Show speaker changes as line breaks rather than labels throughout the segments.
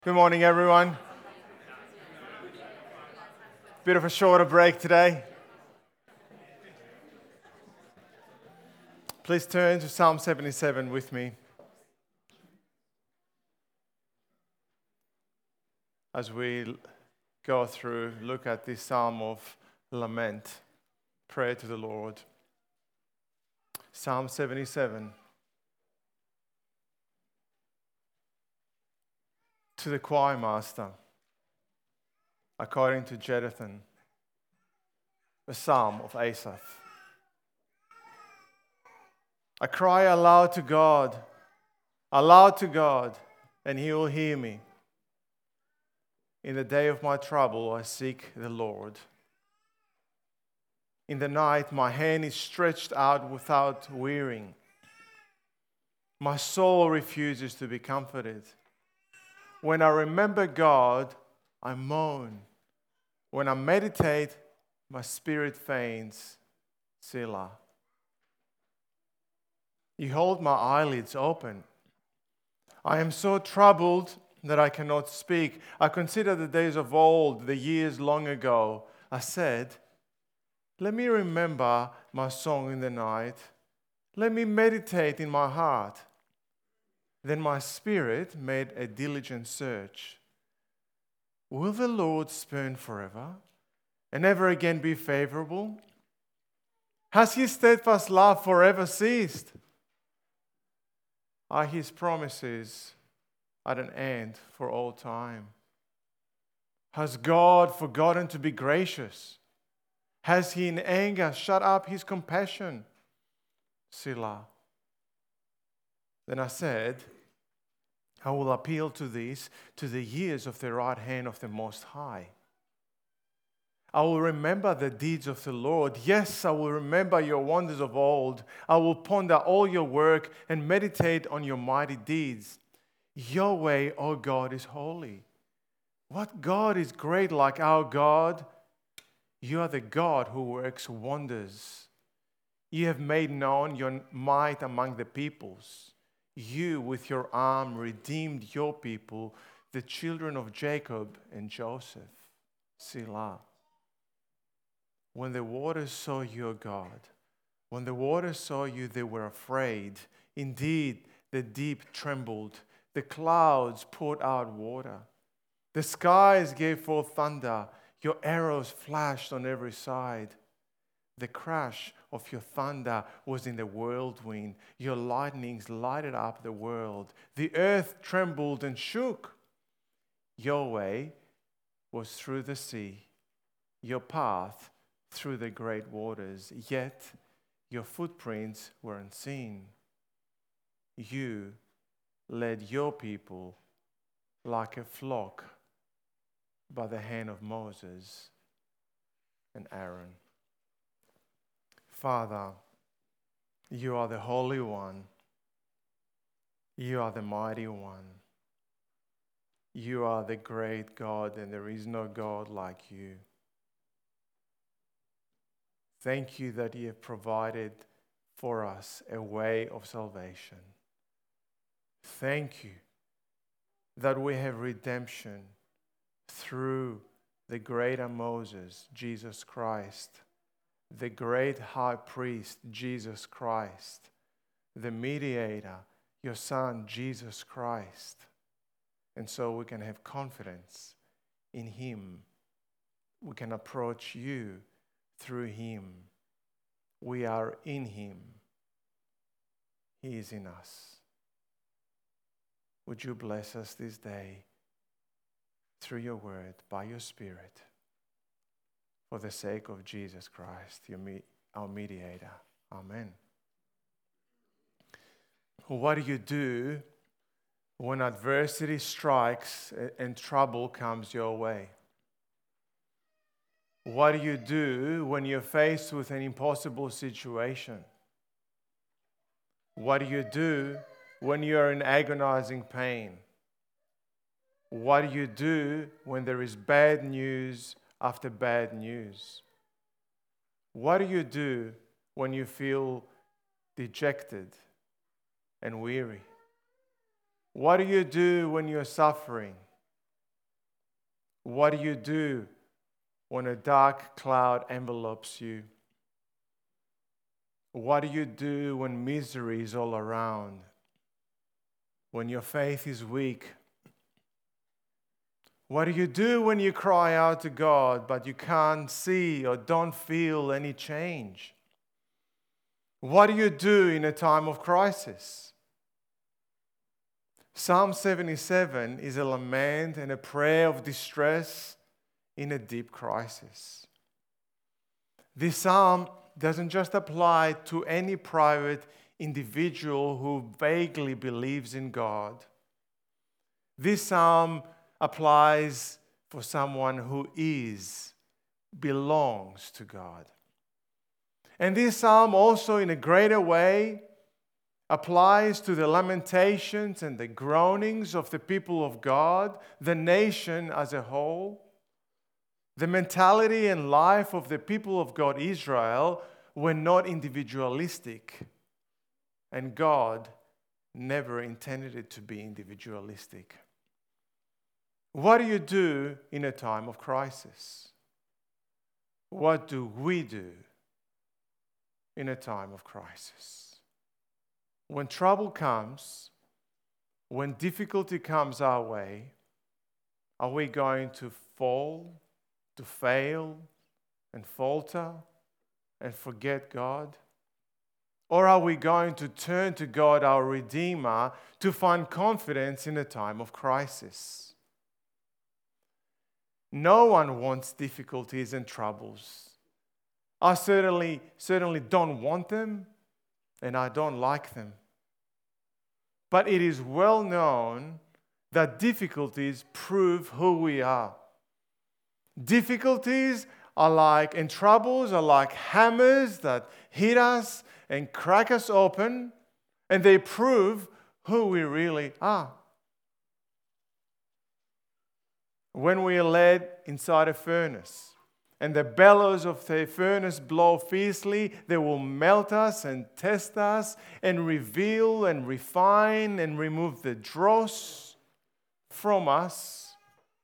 Good morning, everyone. Bit of a shorter break today. Please turn to Psalm 77 with me as we look at this psalm of lament, prayer to the Lord. Psalm 77. To the choir master, according to Jeduthun, a psalm of Asaph. I cry aloud to God, and He will hear me. In the day of my trouble, I seek the Lord. In the night, my hand is stretched out without wearying. My soul refuses to be comforted. When I remember God, I moan. When I meditate, my spirit faints. Selah. You hold my eyelids open. I am so troubled that I cannot speak. I consider the days of old, the years long ago. I said, let me remember my song in the night. Let me meditate in my heart. Then my spirit made a diligent search. Will the Lord spurn forever and never again be favorable? Has His steadfast love forever ceased? Are His promises at an end for all time? Has God forgotten to be gracious? Has He in anger shut up His compassion? Selah. Then I said, I will appeal to these, to the years of the right hand of the Most High. I will remember the deeds of the Lord. Yes, I will remember your wonders of old. I will ponder all your work and meditate on your mighty deeds. Your way, O God, is holy. What God is great like our God? You are the God who works wonders. You have made known your might among the peoples. You, with your arm, redeemed your people, the children of Jacob and Joseph. Selah. When the waters saw you, God, when the waters saw you, they were afraid. Indeed, the deep trembled. The clouds poured out water. The skies gave forth thunder. Your arrows flashed on every side. The crash of your thunder was in the whirlwind. Your lightnings lighted up the world. The earth trembled and shook. Your way was through the sea, your path through the great waters, yet your footprints were unseen. You led your people like a flock by the hand of Moses and Aaron. Father, you are the Holy One. You are the Mighty One. You are the great God, and there is no God like you. Thank you that you have provided for us a way of salvation. Thank you that we have redemption through the greater Moses, Jesus Christ, the great high priest, Jesus Christ, the mediator, your Son, Jesus Christ. And so we can have confidence in Him. We can approach you through Him. We are in Him. He is in us. Would you bless us this day through your word, by your Spirit, for the sake of Jesus Christ, our mediator. Amen. What do you do when adversity strikes and trouble comes your way? What do you do when you're faced with an impossible situation? What do you do when you're in agonizing pain? What do you do when there is bad news after bad news? What do you do when you feel dejected and weary? What do you do when you're suffering? What do you do when a dark cloud envelops you? What do you do when misery is all around? When your faith is weak? What do you do when you cry out to God but you can't see or don't feel any change? What do you do in a time of crisis? Psalm 77 is a lament and a prayer of distress in a deep crisis. This psalm doesn't just apply to any private individual who vaguely believes in God. This psalm applies for someone who belongs to God. And this psalm also, in a greater way, applies to the lamentations and the groanings of the people of God, the nation as a whole. The mentality and life of the people of God, Israel, were not individualistic. And God never intended it to be individualistic. What do you do in a time of crisis? What do we do in a time of crisis? When trouble comes, when difficulty comes our way, are we going to fall, to fail, and falter, and forget God? Or are we going to turn to God, our Redeemer, to find confidence in a time of crisis? No one wants difficulties and troubles. I certainly don't want them, and I don't like them. But it is well known that difficulties prove who we are. Difficulties and troubles are like hammers that hit us and crack us open, and they prove who we really are. When we are led inside a furnace and the bellows of the furnace blow fiercely, they will melt us and test us and reveal and refine and remove the dross from us.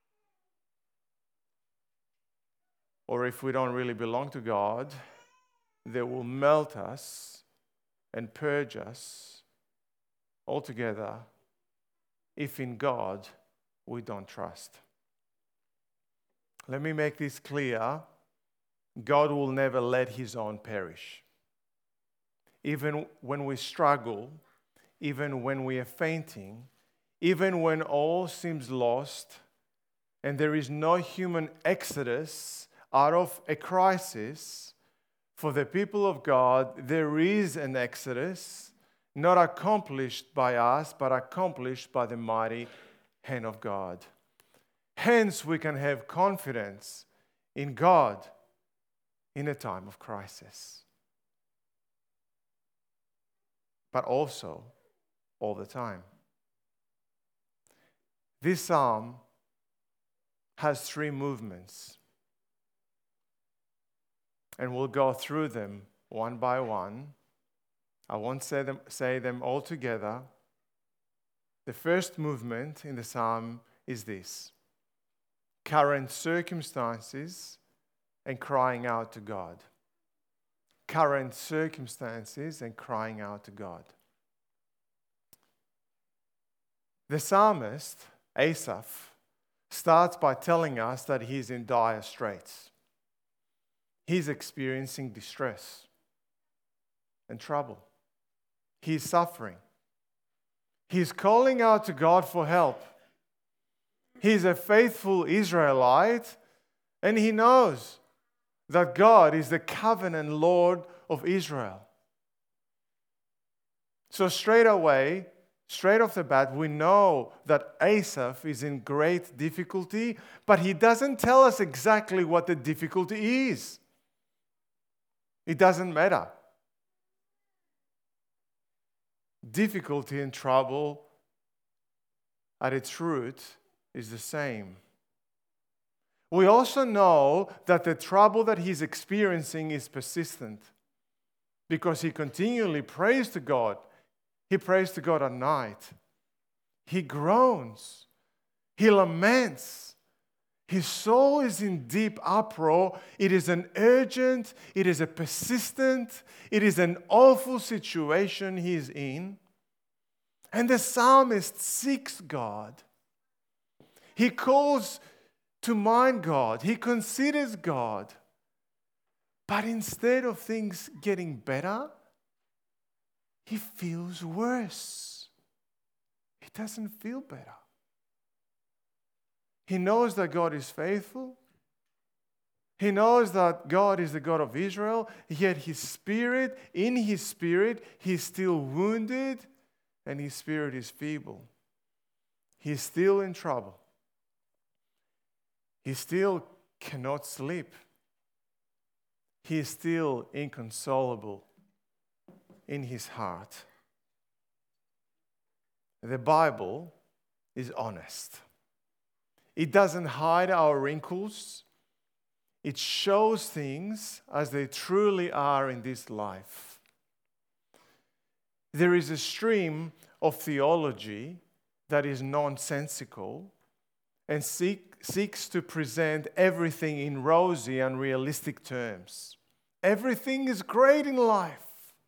Or if we don't really belong to God, they will melt us and purge us altogether if in God we don't trust. Let me make this clear. God will never let His own perish. Even when we struggle, even when we are fainting, even when all seems lost and there is no human exodus out of a crisis, for the people of God, there is an exodus, not accomplished by us, but accomplished by the mighty hand of God. Hence, we can have confidence in God in a time of crisis. But also, all the time. This psalm has 3 movements. And we'll go through them one by one. I won't say them all together. The first movement in the psalm is this: current circumstances and crying out to God. Current circumstances and crying out to God. The psalmist, Asaph, starts by telling us that he's in dire straits. He's experiencing distress and trouble. He's suffering. He's calling out to God for help. He's a faithful Israelite, and he knows that God is the covenant Lord of Israel. So straight off the bat, we know that Asaph is in great difficulty, but he doesn't tell us exactly what the difficulty is. It doesn't matter. Difficulty and trouble at its root is the same. We also know that the trouble that he's experiencing is persistent because he continually prays to God. He prays to God at night. He groans. He laments. His soul is in deep uproar. It is an urgent, it is a persistent, it is an awful situation he is in. And the psalmist seeks God. He calls to mind God. He considers God. But instead of things getting better, he feels worse. He doesn't feel better. He knows that God is faithful. He knows that God is the God of Israel, yet in his spirit, he's still wounded and his spirit is feeble. He's still in trouble. He still cannot sleep. He is still inconsolable in his heart. The Bible is honest. It doesn't hide our wrinkles. It shows things as they truly are in this life. There is a stream of theology that is nonsensical and seeks to present everything in rosy and realistic terms. Everything is great in life.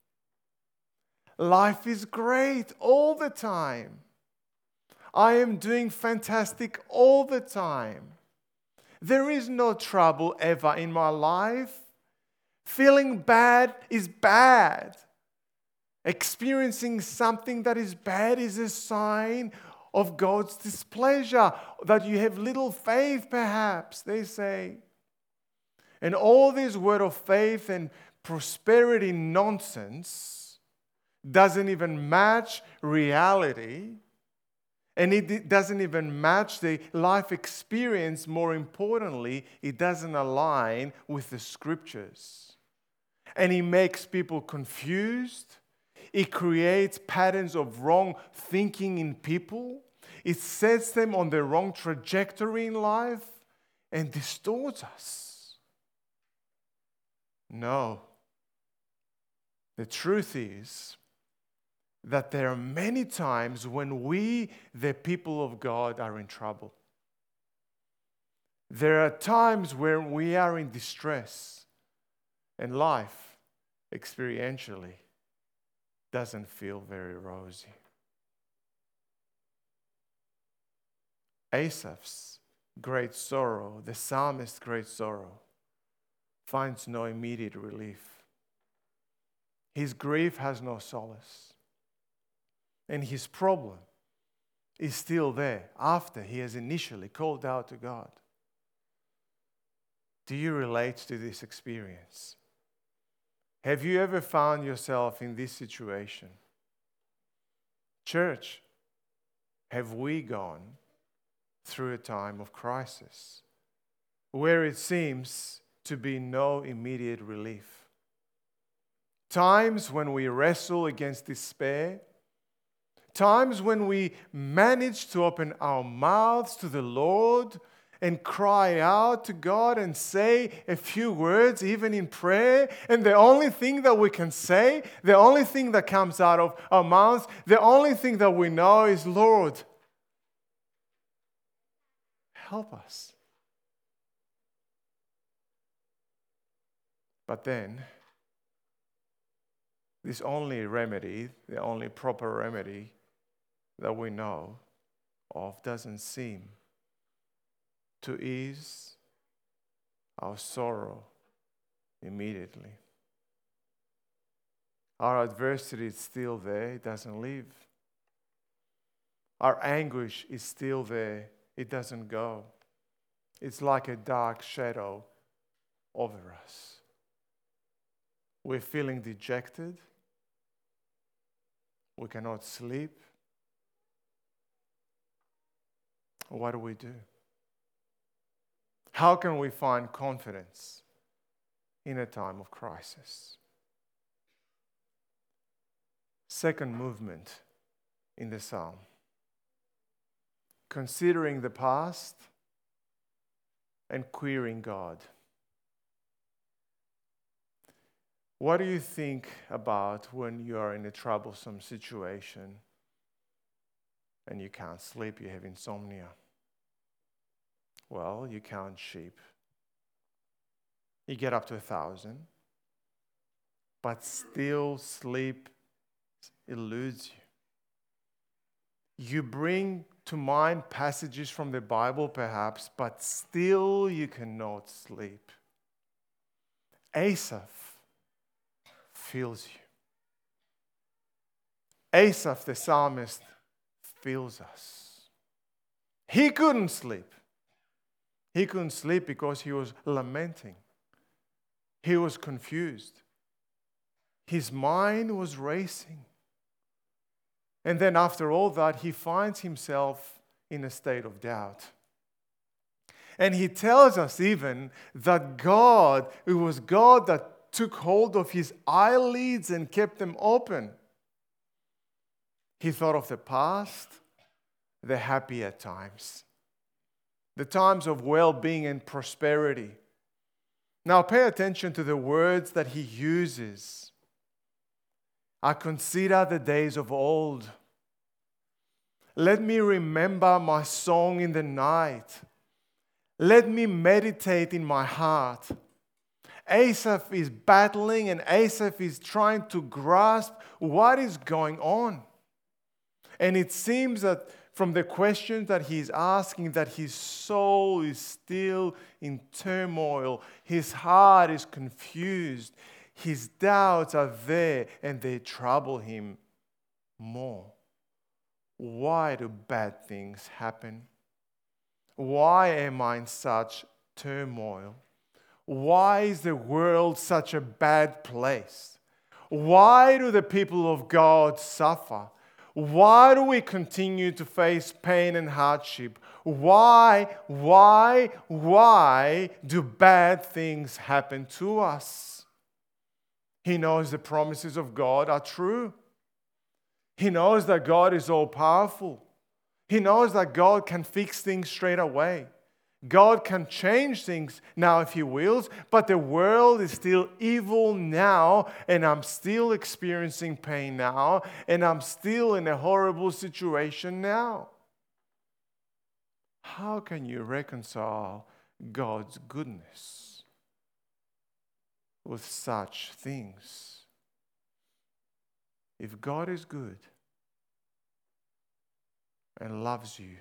Life is great all the time. I am doing fantastic all the time. There is no trouble ever in my life. Feeling bad is bad. Experiencing something that is bad is a sign of God's displeasure, that you have little faith, perhaps, they say. And all this word of faith and prosperity nonsense doesn't even match reality. And it doesn't even match the life experience. More importantly, it doesn't align with the scriptures. And it makes people confused. It creates patterns of wrong thinking in people. It sets them on the wrong trajectory in life and distorts us. No. The truth is that there are many times when we, the people of God, are in trouble. There are times where we are in distress and life, experientially, doesn't feel very rosy. Asaph's great sorrow, the psalmist's great sorrow, finds no immediate relief. His grief has no solace. And his problem is still there after he has initially called out to God. Do you relate to this experience? Have you ever found yourself in this situation? Church, have we gone through a time of crisis where it seems to be no immediate relief? Times when we wrestle against despair. Times when we manage to open our mouths to the Lord and cry out to God and say a few words, even in prayer, and the only thing that we can say, the only thing that comes out of our mouths, the only thing that we know is, Lord, help us. But then, this only remedy, the only proper remedy that we know of, doesn't seem to ease our sorrow immediately. Our adversity is still there, it doesn't leave. Our anguish is still there, it doesn't go. It's like a dark shadow over us. We're feeling dejected. We cannot sleep. What do? How can we find confidence in a time of crisis? Second movement in the psalm. Considering the past and querying God. What do you think about when you are in a troublesome situation and you can't sleep, you have insomnia? Well, you count sheep. You get up to 1,000, but still sleep eludes you. You bring to mind passages from the Bible, perhaps, but still you cannot sleep. Asaph feels you. Asaph, the psalmist, feels us. He couldn't sleep. He couldn't sleep because he was lamenting. He was confused. His mind was racing. And then after all that, he finds himself in a state of doubt. And he tells us even that it was God that took hold of his eyelids and kept them open. He thought of the past, the happier times, the times of well-being and prosperity. Now pay attention to the words that he uses. I consider the days of old. Let me remember my song in the night. Let me meditate in my heart. Asaph is battling and Asaph is trying to grasp what is going on. And it seems that from the questions that he's asking, that his soul is still in turmoil. His heart is confused. His doubts are there and they trouble him more. Why do bad things happen? Why am I in such turmoil? Why is the world such a bad place? Why do the people of God suffer? Why do we continue to face pain and hardship? Why do bad things happen to us? He knows the promises of God are true. He knows that God is all powerful. He knows that God can fix things straight away. God can change things now if He wills, but the world is still evil now, and I'm still experiencing pain now, and I'm still in a horrible situation now. How can you reconcile God's goodness with such things? If God is good and loves you,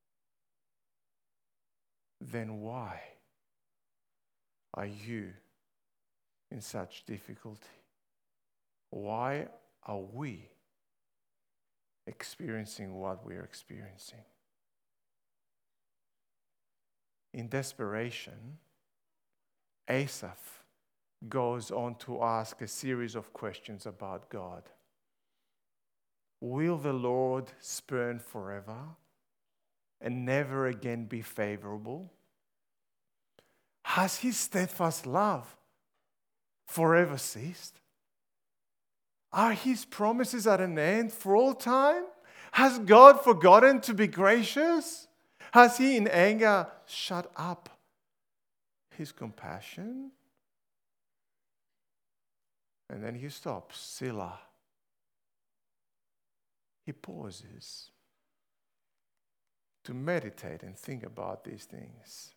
then why are you in such difficulty? Why are we experiencing what we are experiencing? In desperation, Asaph goes on to ask a series of questions about God. Will the Lord spurn forever and never again be favorable? Has His steadfast love forever ceased? Are His promises at an end for all time? Has God forgotten to be gracious? Has He in anger shut up His compassion? And then he stops, Selah. He pauses to meditate and think about these things.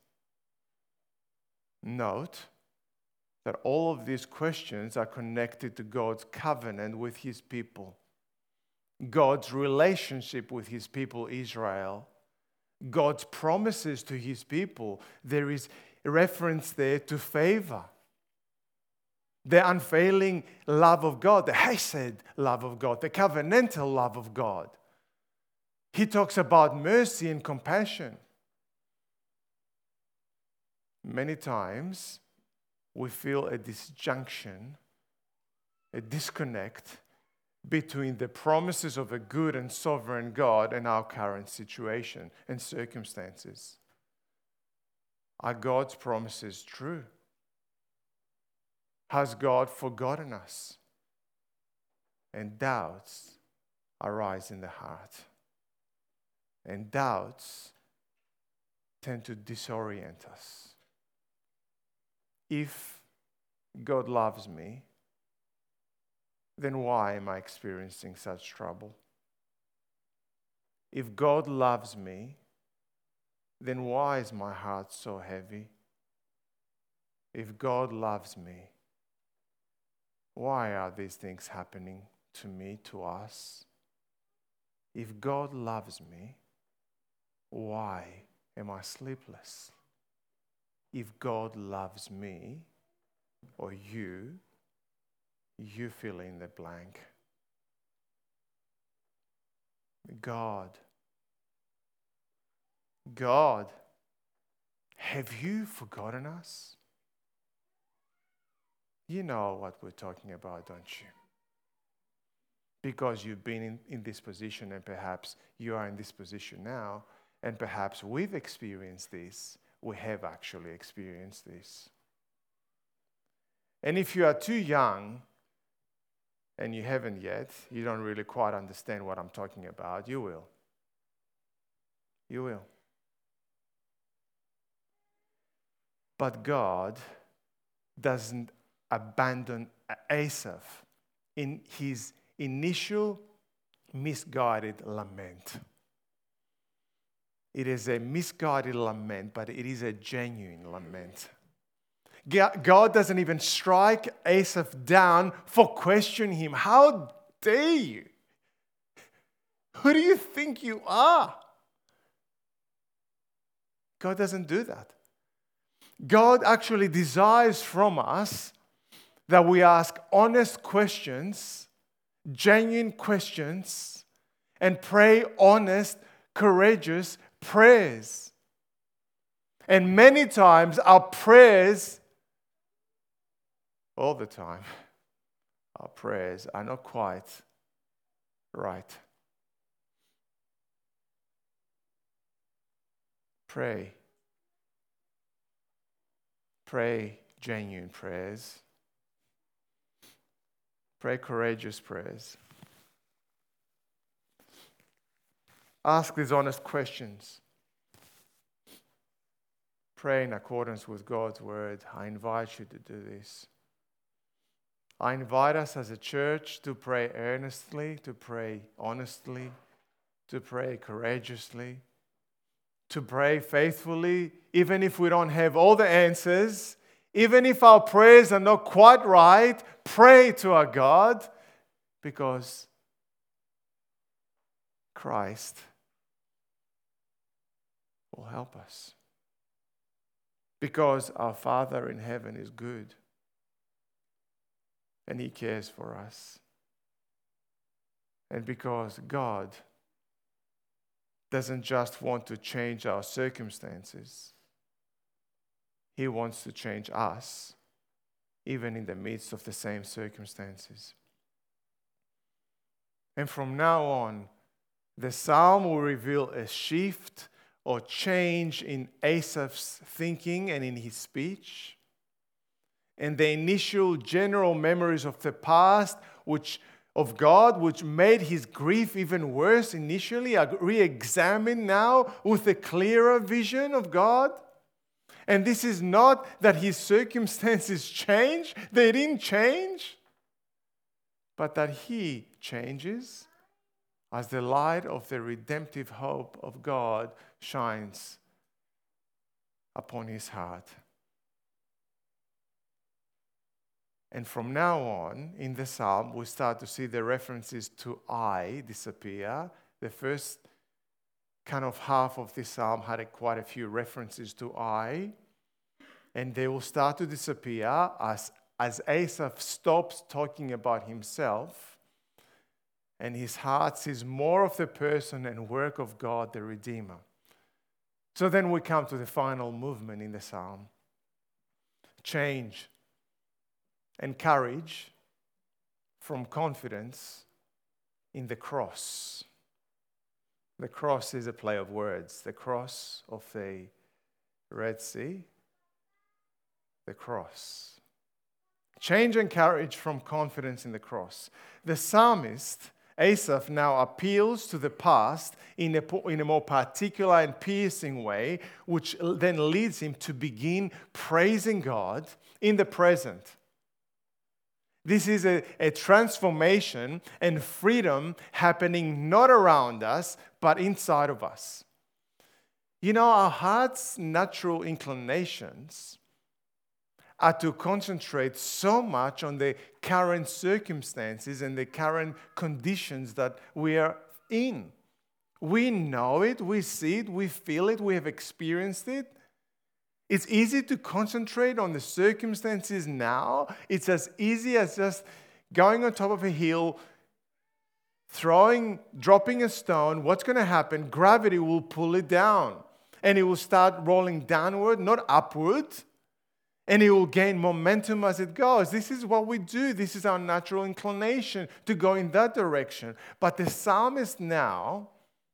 Note that all of these questions are connected to God's covenant with His people, God's relationship with His people Israel, God's promises to His people. There is a reference there to favor, the unfailing love of God, the Hesed love of God, the covenantal love of God. He talks about mercy and compassion. Many times we feel a disjunction, a disconnect between the promises of a good and sovereign God and our current situation and circumstances. Are God's promises true? Has God forgotten us? And doubts arise in the heart. And doubts tend to disorient us. If God loves me, then why am I experiencing such trouble? If God loves me, then why is my heart so heavy? If God loves me, why are these things happening to me, to us? If God loves me, why am I sleepless? If God loves me, or you fill in the blank. God, have you forgotten us? You know what we're talking about, don't you? Because you've been in this position, and perhaps you are in this position now, and perhaps we've experienced this. We have actually experienced this. And if you are too young and you haven't yet, you don't really quite understand what I'm talking about, you will. You will. But God doesn't abandon Asaph in his initial misguided lament. It is a misguided lament, but it is a genuine lament. God doesn't even strike Asaph down for questioning him. How dare you? Who do you think you are? God doesn't do that. God actually desires from us that we ask honest questions, genuine questions, and pray honest, courageous prayers. And many times our prayers, all the time, our prayers are not quite right. Pray. Pray genuine prayers. Pray courageous prayers. Ask these honest questions. Pray in accordance with God's word. I invite you to do this. I invite us as a church to pray earnestly, to pray honestly, to pray courageously, to pray faithfully, even if we don't have all the answers, even if our prayers are not quite right, pray to our God, because Christ will help us. Because our Father in heaven is good and He cares for us. And because God doesn't just want to change our circumstances, He wants to change us, even in the midst of the same circumstances. And from now on, the psalm will reveal a shift or change in Asaph's thinking and in his speech. And the initial general memories of the past, of God, which made his grief even worse initially, are re-examined now with a clearer vision of God. And this is not that his circumstances change, they didn't change, but that he changes as the light of the redemptive hope of God shines upon his heart. And from now on, in the psalm, we start to see the references to I disappear. The first kind of half of this psalm had quite a few references to I. And they will start to disappear as Asaph stops talking about himself and his heart sees more of the person and work of God, the Redeemer. So then we come to the final movement in the psalm. Change and courage from confidence in the cross. The cross is a play of words. The cross of the Red Sea. The cross. Change and courage from confidence in the cross. The psalmist, Asaph, now appeals to the past in a more particular and piercing way, which then leads him to begin praising God in the present. This is a transformation and freedom happening not around us, but inside of us. You know, our heart's natural inclinations are to concentrate so much on the current circumstances and the current conditions that we are in. We know it, we see it, we feel it, we have experienced it. It's easy to concentrate on the circumstances now. It's as easy as just going on top of a hill, dropping a stone. What's going to happen? Gravity will pull it down. And it will start rolling downward, not upward. And it will gain momentum as it goes. This is what we do. This is our natural inclination to go in that direction. But the psalmist now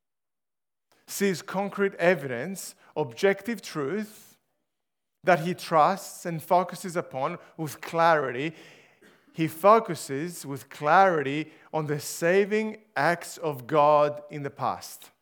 sees concrete evidence, objective truth, that he trusts and focuses upon with clarity. He focuses with clarity on the saving acts of God in the past.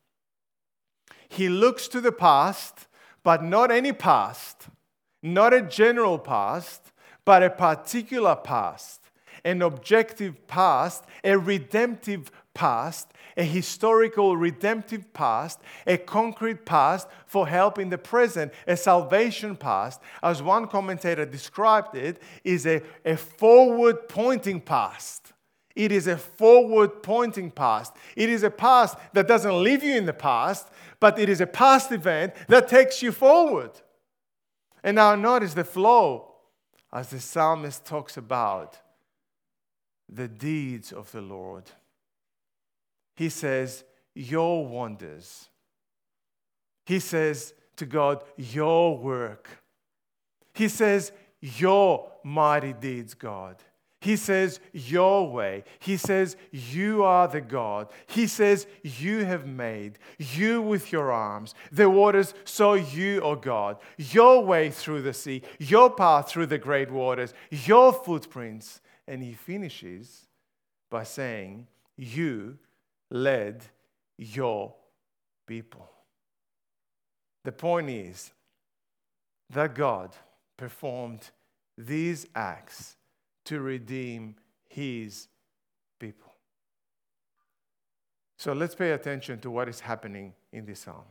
He looks to the past, but not any past, not a general past, but a particular past, an objective past, a redemptive past, a historical redemptive past, a concrete past for help in the present, a salvation past, as one commentator described it, is a forward-pointing past. It is a forward-pointing past. It is a past that doesn't leave you in the past, but it is a past event that takes you forward. And now notice the flow as the psalmist talks about the deeds of the Lord. He says, your wonders. He says to God, your work. He says, your mighty deeds, God. He says, your way. He says, you are the God. He says, you have made, you with your arms. The waters saw you, O God. Your way through the sea, your path through the great waters, your footprints. And he finishes by saying, you led your people. The point is that God performed these acts to redeem his people. So let's pay attention to what is happening in this psalm.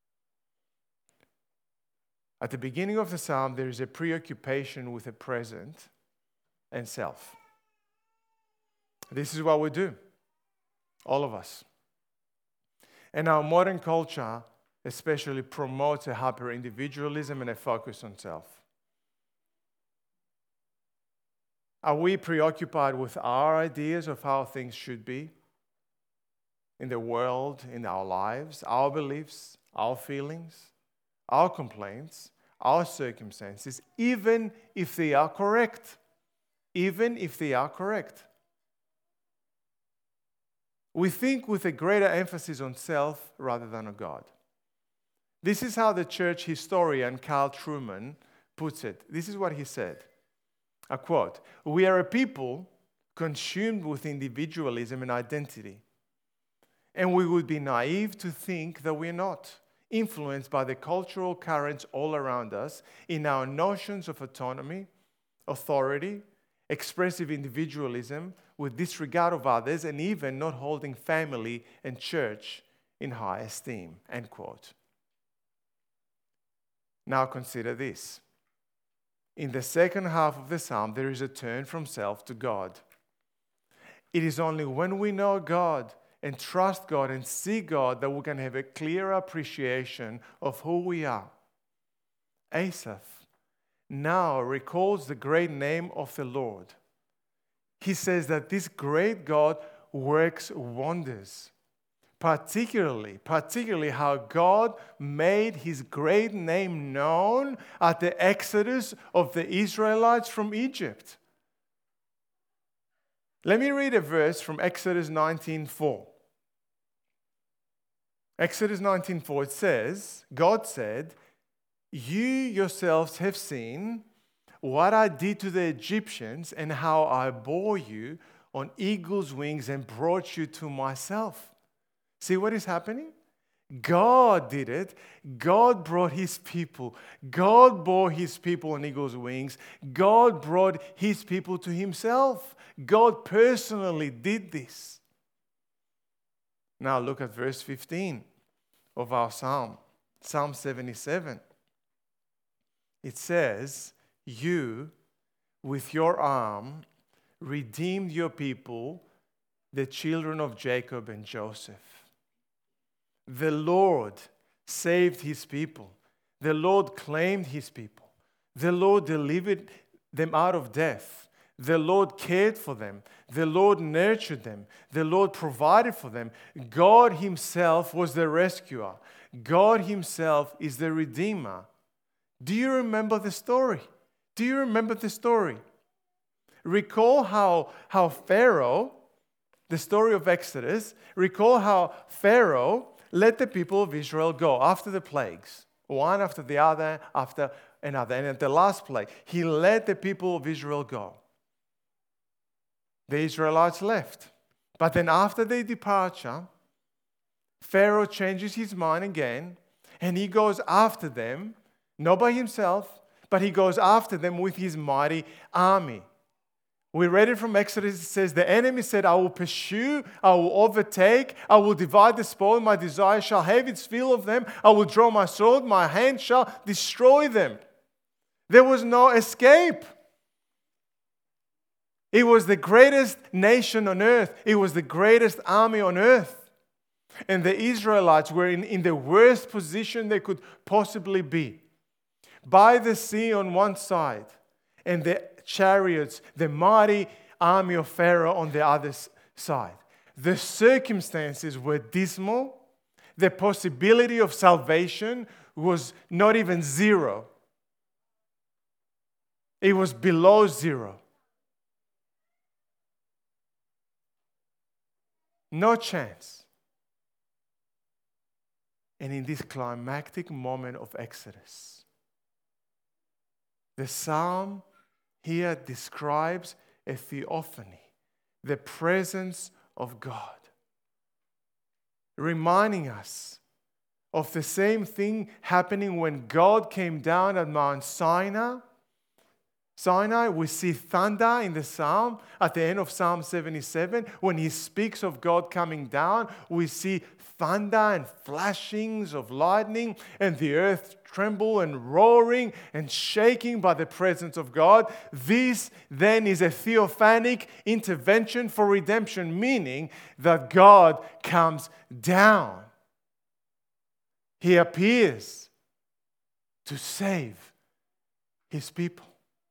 At the beginning of the psalm, there is a preoccupation with the present and self. This is what we do, all of us. And our modern culture especially promotes a hyper-individualism and a focus on self. Are we preoccupied with our ideas of how things should be in the world, in our lives, our beliefs, our feelings, our complaints, our circumstances, even if they are correct? Even if they are correct. We think with a greater emphasis on self rather than on God. This is how the church historian Carl Trueman puts it. This is what he said. I quote, "We are a people consumed with individualism and identity. And we would be naive to think that we're not, influenced by the cultural currents all around us in our notions of autonomy, authority, expressive individualism with disregard of others, and even not holding family and church in high esteem." End quote. Now consider this. In the second half of the psalm, there is a turn from self to God. It is only when we know God and trust God and see God that we can have a clear appreciation of who we are. Asaph now recalls the great name of the Lord. He says that this great God works wonders. Particularly how God made his great name known at the exodus of the Israelites from Egypt. Let me read a verse from Exodus 19:4. Exodus 19:4, it says, God said, "You yourselves have seen what I did to the Egyptians and how I bore you on eagle's wings and brought you to myself." See what is happening? God did it. God brought his people. God bore his people on eagle's wings. God brought his people to himself. God personally did this. Now look at verse 15 of our psalm. Psalm 77. It says, you, with your arm, redeemed your people, the children of Jacob and Joseph. The Lord saved his people. The Lord claimed his people. The Lord delivered them out of death. The Lord cared for them. The Lord nurtured them. The Lord provided for them. God himself was the rescuer. God himself is the redeemer. Do you remember the story? Do you remember the story? Recall how Pharaoh, the story of Exodus, recall how Pharaoh let the people of Israel go after the plagues, one after the other, after another. And at the last plague, he let the people of Israel go. The Israelites left. But then after their departure, Pharaoh changes his mind again, and he goes after them, not by himself, but he goes after them with his mighty army. We read it from Exodus. It says, the enemy said, I will pursue, I will overtake, I will divide the spoil, my desire shall have its fill of them, I will draw my sword, my hand shall destroy them. There was no escape. It was the greatest nation on earth. It was the greatest army on earth. And the Israelites were in the worst position they could possibly be. By the sea on one side, and the chariots, the mighty army of Pharaoh on the other side. The circumstances were dismal. The possibility of salvation was not even zero. It was below zero. No chance. And in this climactic moment of Exodus, the psalm here describes a theophany, the presence of God, reminding us of the same thing happening when God came down at Mount Sinai. We see thunder in the psalm at the end of Psalm 77. When he speaks of God coming down, we see thunder and flashings of lightning, and the earth tremble and roaring and shaking by the presence of God. This then is a theophanic intervention for redemption, meaning that God comes down. He appears to save his people.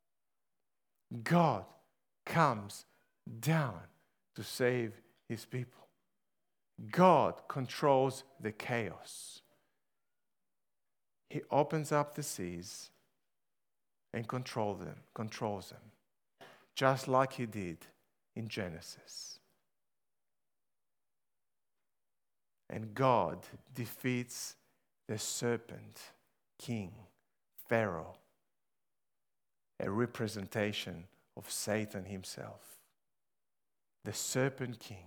God comes down to save his people. God controls the chaos. He opens up the seas and controls them, just like he did in Genesis. And God defeats the serpent king, Pharaoh, a representation of Satan himself. The serpent king.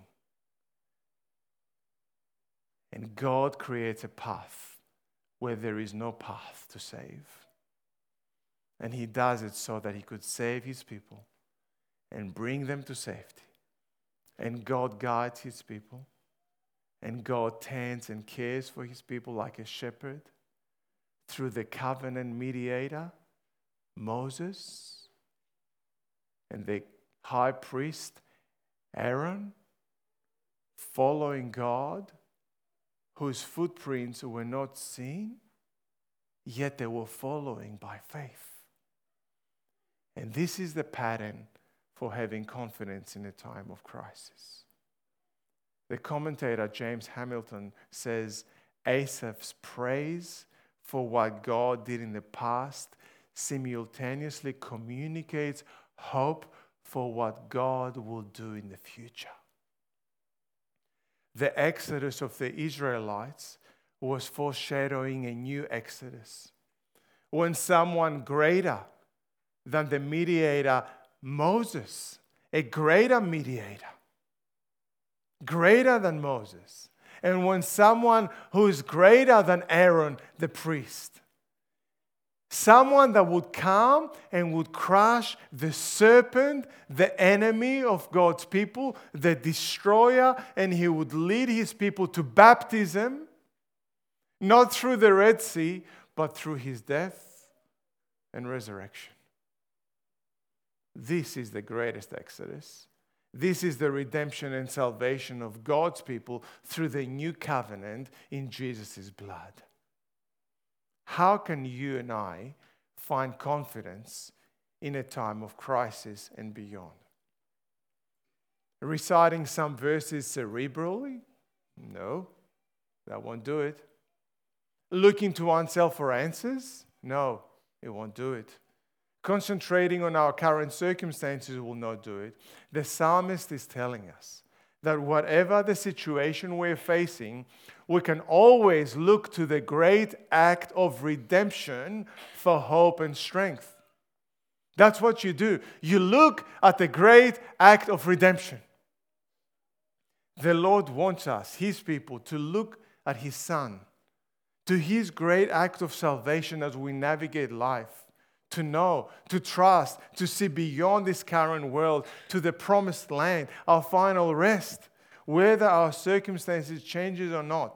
And God creates a path where there is no path to save. And he does it so that he could save his people and bring them to safety. And God guides his people. And God tends and cares for his people like a shepherd through the covenant mediator, Moses, and the high priest, Aaron, following God, whose footprints were not seen, yet they were following by faith. And this is the pattern for having confidence in a time of crisis. The commentator James Hamilton says, Asaph's praise for what God did in the past simultaneously communicates hope for what God will do in the future. The exodus of the Israelites was foreshadowing a new exodus, when someone greater than the mediator, Moses, a greater mediator, greater than Moses, and when someone who is greater than Aaron, the priest, someone that would come and would crush the serpent, the enemy of God's people, the destroyer, and he would lead his people to baptism. Not through the Red Sea, but through his death and resurrection. This is the greatest exodus. This is the redemption and salvation of God's people through the new covenant in Jesus' blood. How can you and I find confidence in a time of crisis and beyond? Reciting some verses cerebrally? No, that won't do it. Looking to oneself for answers? No, it won't do it. Concentrating on our current circumstances will not do it. The psalmist is telling us that whatever the situation we're facing, we can always look to the great act of redemption for hope and strength. That's what you do. You look at the great act of redemption. The Lord wants us, His people, to look at His Son, to His great act of salvation as we navigate life. To know, to trust, to see beyond this current world to the promised land, our final rest, whether our circumstances change or not.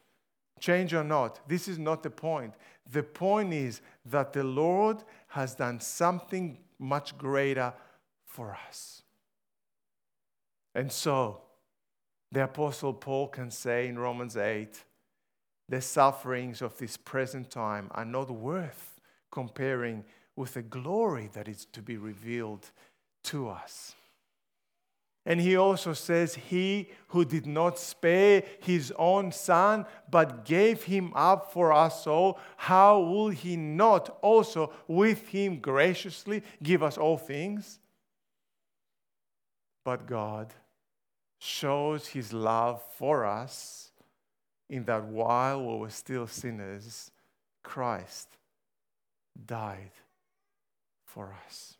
This is not the point. The point is that the Lord has done something much greater for us. And so, the Apostle Paul can say in Romans 8, the sufferings of this present time are not worth comparing with the glory that is to be revealed to us. And he also says, he who did not spare his own son, but gave him up for us all, how will he not also with him graciously give us all things? But God shows his love for us in that while we were still sinners, Christ died for us.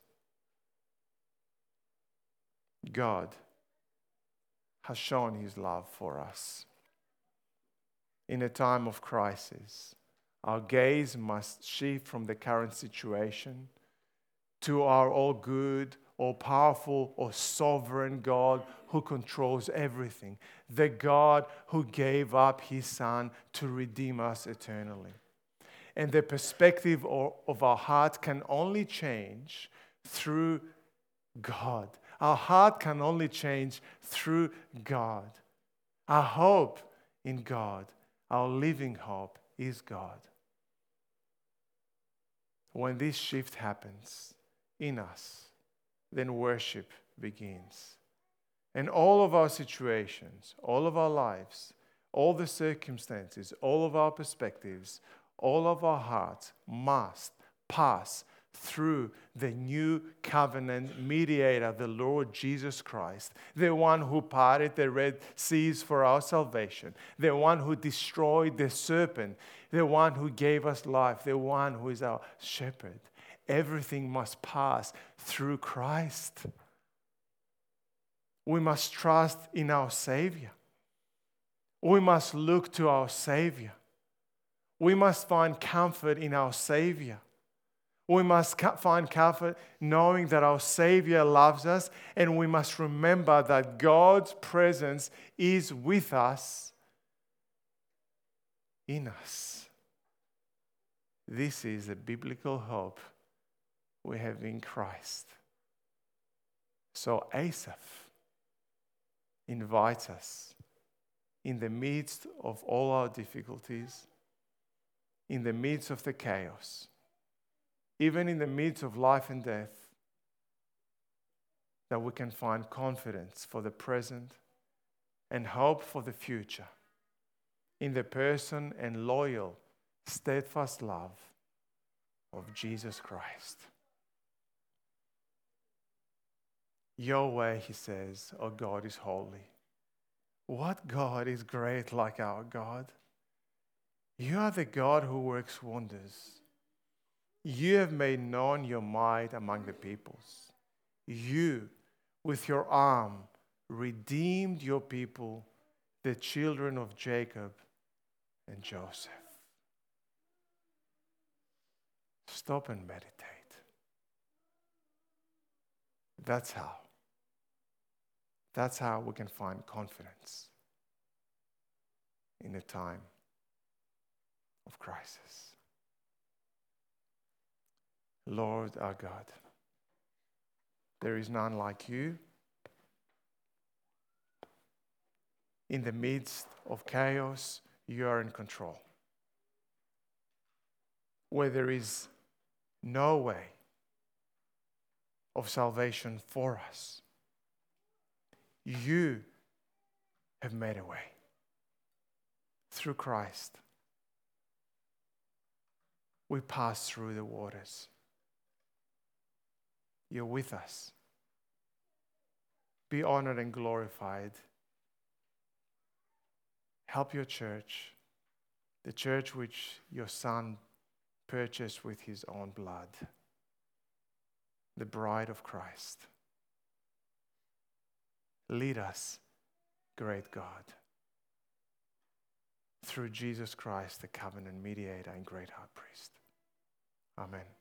God has shown his love for us. In a time of crisis, our gaze must shift from the current situation to our all good, all powerful, all sovereign God who controls everything. The God who gave up his Son to redeem us eternally. And the perspective of our heart can only change through God. Our heart can only change through God. Our hope in God, our living hope is God. When this shift happens in us, then worship begins. And all of our situations, all of our lives, all the circumstances, all of our perspectives, all of our hearts must pass through the new covenant mediator, the Lord Jesus Christ, the one who parted the Red Seas for our salvation, the one who destroyed the serpent, the one who gave us life, the one who is our shepherd. Everything must pass through Christ. We must trust in our Savior. We must look to our Savior. We must find comfort in our Savior. We must find comfort knowing that our Savior loves us, and we must remember that God's presence is with us, in us. This is a biblical hope we have in Christ. So Asaph invites us in the midst of all our difficulties, in the midst of the chaos, even in the midst of life and death, that we can find confidence for the present and hope for the future in the person and loyal, steadfast love of Jesus Christ. Your way, he says, O God, is holy. What God is great like our God? You are the God who works wonders. You have made known your might among the peoples. You, with your arm, redeemed your people, the children of Jacob and Joseph. Stop and meditate. That's how. That's how we can find confidence in a time of crisis. Lord our God, there is none like you. In the midst of chaos, you are in control. Where there is no way of salvation for us, you have made a way through Christ. We pass through the waters. You're with us. Be honored and glorified. Help your church, the church which your Son purchased with his own blood, the bride of Christ. Lead us, great God, through Jesus Christ, the covenant mediator and great high priest. Amen.